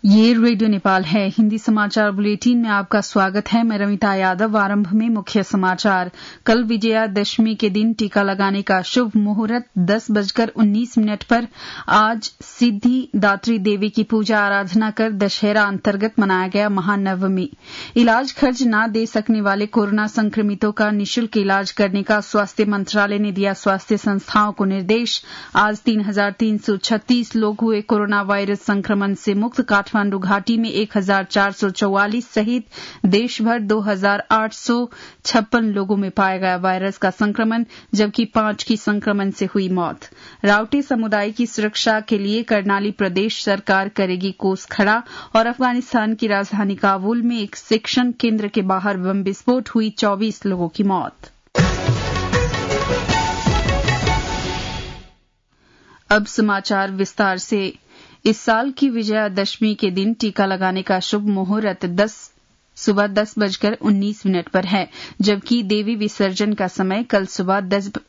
ये रेडियो नेपाल है। हिन्दी समाचार बुलेटिन में आपका स्वागत है। मैं रमिता यादव। आरंभ में मुख्य समाचार। कल विजयादशमी के दिन टीका लगाने का शुभ मुहूर्त 10:19 पर आज सिद्धिदात्री देवी की पूजा आराधना कर दशहरा अंतर्गत मनाया गया महानवमी। इलाज खर्च न दे सकने वाले कोरोना संक्रमितों का निःशुल्क इलाज करने का स्वास्थ्य मंत्रालय ने दिया स्वास्थ्य संस्थाओं को निर्देश। आज 3,336 लोग हुए कोरोना वायरस संक्रमण से मुक्त। काठमांडू घाटी में 1,444 सहित देशभर 2,856 लोगों में पाया गया वायरस का संक्रमण, जबकि 5 की संक्रमण से हुई मौत। राउटे समुदाय की सुरक्षा के लिए कर्नाली प्रदेश सरकार करेगी कोस खड़ा। और अफगानिस्तान की राजधानी काबुल में एक शिक्षण केंद्र के बाहर बम विस्फोट, हुई 24 लोगों की मौत। अब समाचार विस्तार से। इस साल की विजयादशमी के दिन टीका लगाने का शुभ मुहूर्त सुबह 10:19 पर है, जबकि देवी विसर्जन का समय कल सुबह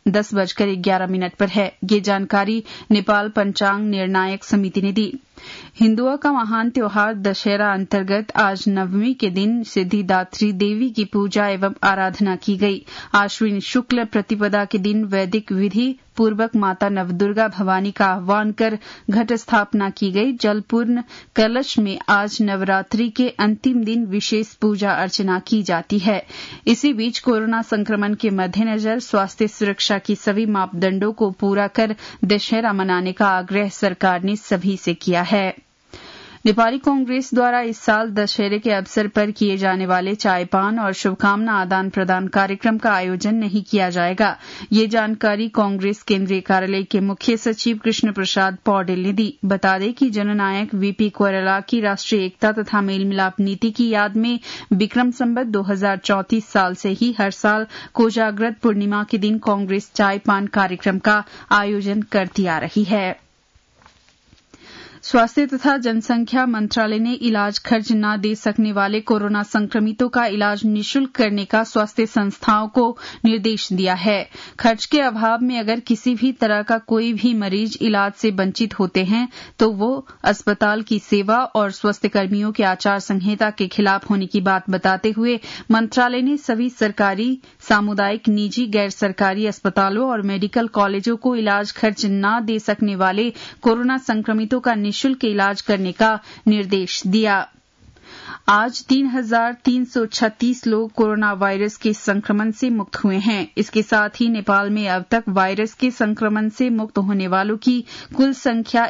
10:11 पर है। ये जानकारी नेपाल पंचांग निर्णायक समिति ने दी। हिंदुओं का महान त्योहार दशहरा अंतर्गत आज नवमी के दिन सिद्धिदात्री देवी की पूजा एवं आराधना की गई। आश्विन शुक्ल प्रतिपदा के दिन वैदिक विधि पूर्वक माता नवदुर्गा भवानी का आह्वान कर घट स्थापना की गई। जलपूर्ण कलश में आज नवरात्रि के अंतिम दिन विशेष पूजा अर्चना की जाती है। इसी बीच कोरोना संक्रमण के मद्देनजर स्वास्थ्य सुरक्षा की सभी मापदंडों को पूरा कर दशहरा मनाने का आग्रह सरकार ने सभी से किया है। नेपाली कांग्रेस द्वारा इस साल दशहरे के अवसर पर किए जाने वाले चाय पान और शुभकामना आदान प्रदान कार्यक्रम का आयोजन नहीं किया जाएगा। ये जानकारी कांग्रेस केंद्रीय कार्यालय के मुख्य सचिव कृष्ण प्रसाद पौडेल ने दी। बता दें कि जननायक वीपी कोइराला की राष्ट्रीय एकता तथा मेल मिलाप नीति की याद में विक्रम संवत 2034 साल से ही हर साल कोजाग्रत पूर्णिमा के दिन कांग्रेस चाय पान कार्यक्रम का आयोजन करती आ रही है। स्वास्थ्य तथा जनसंख्या मंत्रालय ने इलाज खर्च न दे सकने वाले कोरोना संक्रमितों का इलाज निःशुल्क करने का स्वास्थ्य संस्थाओं को निर्देश दिया है। खर्च के अभाव में अगर किसी भी तरह का कोई भी मरीज इलाज से वंचित होते हैं तो वो अस्पताल की सेवा और स्वास्थ्य कर्मियों के आचार संहिता के खिलाफ होने की बात बताते हुए मंत्रालय ने सभी सरकारी, सामुदायिक, निजी, गैर सरकारी अस्पतालों और मेडिकल कॉलेजों को इलाज खर्च न दे सकने वाले कोरोना संक्रमितों का निःशुल्क इलाज करने का निर्देश दिया। आज 3,336 लोग कोरोना वायरस के संक्रमण से मुक्त हुए हैं। इसके साथ ही नेपाल में अब तक वायरस के संक्रमण से मुक्त होने वालों की कुल संख्या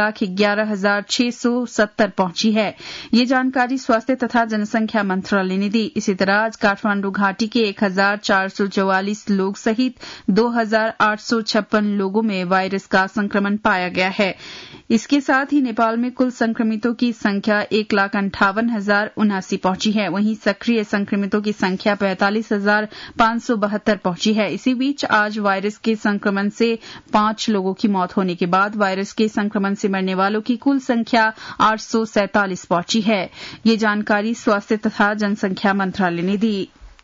1,11,670 पहुंची है। ये जानकारी स्वास्थ्य तथा जनसंख्या मंत्रालय ने दी। इसी तरह आज काठमांडू घाटी के 1,444 लोग सहित 2,856 लोगों में वायरस का संक्रमण पाया गया है। इसके साथ ही नेपाल में कुल संक्रमितों की संख्या 1,58,079 पहुंची है। वहीं सक्रिय संक्रमितों की संख्या 45,572 पहुंची है। इसी बीच आज वायरस के संक्रमण से 5 लोगों की मौत होने के बाद वायरस के संक्रमण से मरने वालों की कुल संख्या 847 पहुंची है। ये जानकारी स्वास्थ्य तथा जनसंख्या मंत्रालय ने दी।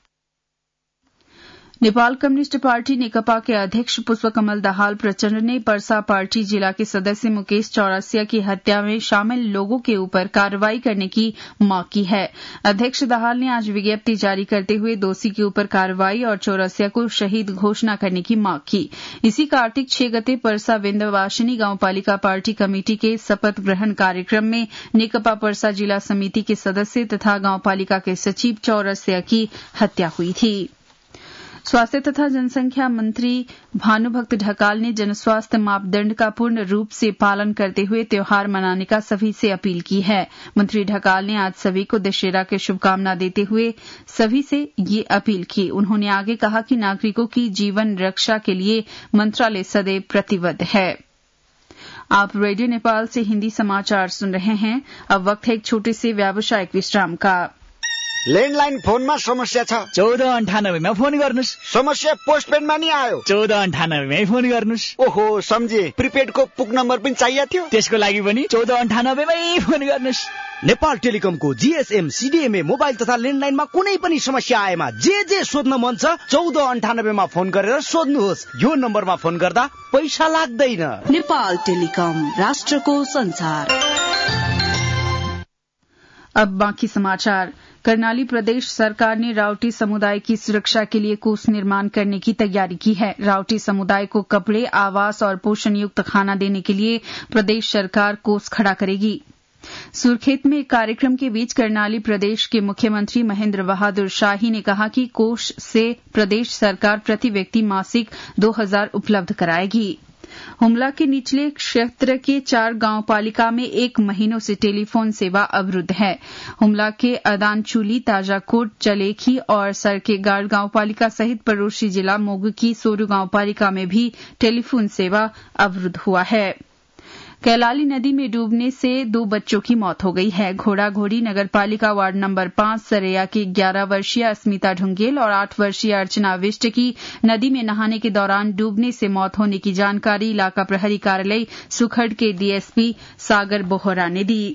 नेपाल कम्युनिस्ट पार्टी नेकपा के अध्यक्ष पुष्पकमल दाहाल प्रचण्ड ने पर्सा पार्टी जिला के सदस्य मुकेश चौरसिया की हत्या में शामिल लोगों के ऊपर कार्रवाई करने की मांग की है। अध्यक्ष दाहाल ने आज विज्ञप्ति जारी करते हुए दोषी के ऊपर कार्रवाई और चौरसिया को शहीद घोषणा करने की मांग की। इसी कार्तिक 6 गते पर्सा विन्ध्यवासिनी गाउँपालिका पार्टी कमेटी के शपथ ग्रहण कार्यक्रम में नेकपा पर्सा जिला समिति के सदस्य तथा गाउँपालिका के सचिव चौरसिया की हत्या हुई थी। स्वास्थ्य तथा जनसंख्या मंत्री भानुभक्त ढकाल ने जनस्वास्थ्य मापदंड का पूर्ण रूप से पालन करते हुए त्योहार मनाने का सभी से अपील की है। मंत्री ढकाल ने आज सभी को दशहरा की शुभकामना देते हुए सभी से ये अपील की। उन्होंने आगे कहा कि नागरिकों की जीवन रक्षा के लिए मंत्रालय सदैव प्रतिबद्ध है। आप रेडियो नेपाल से हिंदी समाचार सुन रहे हैं। अब वक्त है एक छोटे से व्यावसायिक विश्राम का। ल्यान्डलाइन फोनमा समस्या छ 1498 मा फोन गर्नुस्। समस्या पोस्टपेडमा नि आयो 1498 मै फोन गर्नुस्। ओहो सम्झे, प्रिपेडको पुक नम्बर पनि चाहिएको थियो। त्यसको लागि पनि 1498 मै फोन गर्नुस्। नेपाल टेलिकमको जीएसएम सीडीएमए मोबाइल तथा ल्यान्डलाइनमा कुनै पनि समस्या आएमा जे सोध्न मन छ 1498 मा फोन गरेर सोध्नुहोस्। यो नम्बरमा फोन गर्दा पैसा लाग्दैन। नेपाल टेलिकम, राष्ट्रको संसार। अब बाकी समाचार। करनाली प्रदेश सरकार ने रावटी समुदाय की सुरक्षा के लिए कोष निर्माण करने की तैयारी की है। रावटी समुदाय को कपड़े, आवास और पोषण युक्त खाना देने के लिए प्रदेश सरकार कोष खड़ा करेगी। सुरखेत में एक कार्यक्रम के बीच करनाली प्रदेश के मुख्यमंत्री महेंद्र बहादुर शाही ने कहा कि कोष से प्रदेश सरकार प्रति व्यक्ति मासिक 2000 उपलब्ध कराएगी। हुमला के निचले क्षेत्र के 4 गांव पालिका में 1 महीनों से टेलीफोन सेवा अवरुद्ध है। हुमला के अदानचूली, ताजाकोट, चलेखी और सरकेगाड़ गांव पालिका सहित पड़ोसी जिला मोग की सोरू गांव पालिका में भी टेलीफोन सेवा अवरुद्ध हुआ है। कैलाली नदी में डूबने से 2 बच्चों की मौत हो गई है। घोड़ा घोड़ी नगरपालिका वार्ड नंबर 5 सरैया की 11 वर्षीय अस्मिता ढुंगेल और 8 वर्षीय अर्चना विष्ट की नदी में नहाने के दौरान डूबने से मौत होने की जानकारी इलाका प्रहरी कार्यालय सुखड़ के डीएसपी सागर बोहरा ने दी।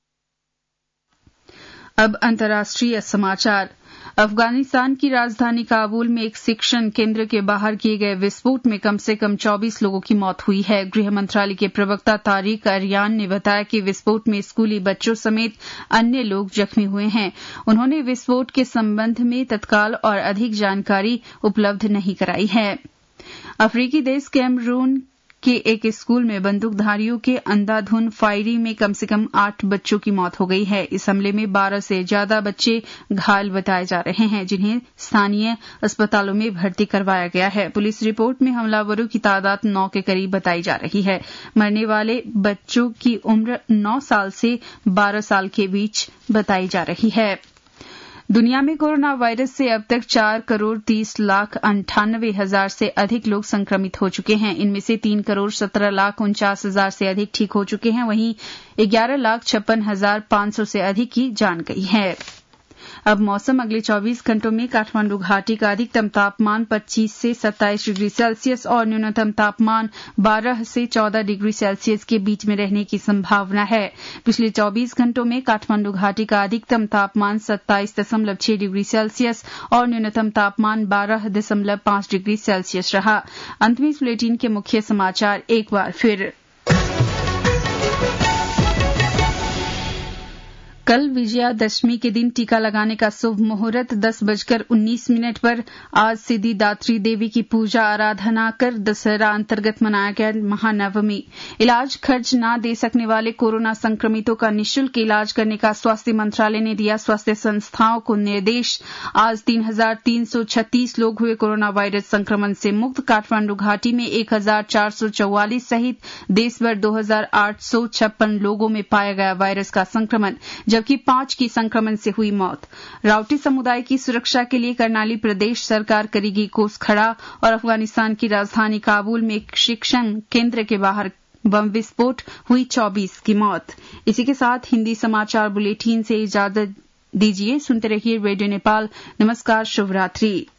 अब अंतर्राष्ट्रीय समाचार। अफगानिस्तान की राजधानी काबुल में एक शिक्षण केंद्र के बाहर किए गए विस्फोट में कम से कम 24 लोगों की मौत हुई है। गृह मंत्रालय के प्रवक्ता तारिक अरियान ने बताया कि विस्फोट में स्कूली बच्चों समेत अन्य लोग जख्मी हुए हैं। उन्होंने विस्फोट के संबंध में तत्काल और अधिक जानकारी उपलब्ध नहीं कराई है। अफ्रीकी देश कैमरून के एक स्कूल में बंदूकधारियों के अंधाधुंध फायरिंग में कम से कम 8 बच्चों की मौत हो गई है। इस हमले में 12 से ज्यादा बच्चे घायल बताए जा रहे हैं, जिन्हें स्थानीय अस्पतालों में भर्ती करवाया गया है। पुलिस रिपोर्ट में हमलावरों की तादाद 9 के करीब बताई जा रही है। मरने वाले बच्चों की उम्र 9 साल से 12 साल के बीच बताई जा रही है। दुनिया में कोरोना वायरस से अब तक 4,30,98,000 से अधिक लोग संक्रमित हो चुके हैं। इनमें से 3,17,49,000 से अधिक ठीक हो चुके हैं। वहीं 11,56,500 से अधिक की जान गई है। अब मौसम। अगले 24 घंटों में काठमांडू घाटी का अधिकतम तापमान 25 से 27 डिग्री सेल्सियस और न्यूनतम तापमान 12 से 14 डिग्री सेल्सियस के बीच में रहने की संभावना है। पिछले 24 घंटों में काठमांडू घाटी का अधिकतम तापमान 27.6 डिग्री सेल्सियस और न्यूनतम तापमान 12.5 डिग्री सेल्सियस रहा। अंत में इस बुलेटिन के मुख्य समाचार एक बार फिर। कल विजयादशमी के दिन टीका लगाने का शुभ मुहूर्त 10:19 पर। आज सिद्धिदात्री देवी की पूजा आराधना कर दशहरा अंतर्गत मनाया गया महानवमी। इलाज खर्च न दे सकने वाले कोरोना संक्रमितों का निःशुल्क इलाज करने का स्वास्थ्य मंत्रालय ने दिया स्वास्थ्य संस्थाओं को निर्देश। आज 3,336 लोग हुए कोरोना वायरस संक्रमण से मुक्त। काठमांडू घाटी में 1,444 सहित देशभर 2,856 लोगों में पाया गया वायरस का संक्रमण, जबकि 5 की संक्रमण से हुई मौत। रावटी समुदाय की सुरक्षा के लिए करनाली प्रदेश सरकार करेगी कोष खड़ा। और अफगानिस्तान की राजधानी काबुल में एक शिक्षण केंद्र के बाहर बम विस्फोट, हुई 24 की मौत। इसी के साथ हिंदी समाचार बुलेटिन से इजाजत दीजिए। सुनते रहिए रेडियो नेपाल। नमस्कार, शुभ रात्रि।